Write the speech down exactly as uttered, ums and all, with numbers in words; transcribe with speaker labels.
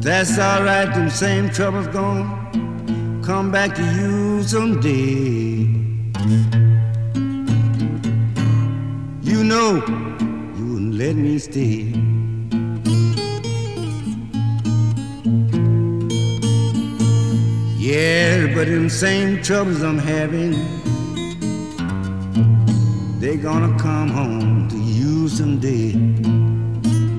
Speaker 1: That's all right, them same troubles gonna come back to you someday. You know you wouldn't let me stay. Yeah, but them same troubles I'm having, they gonna come home to you someday.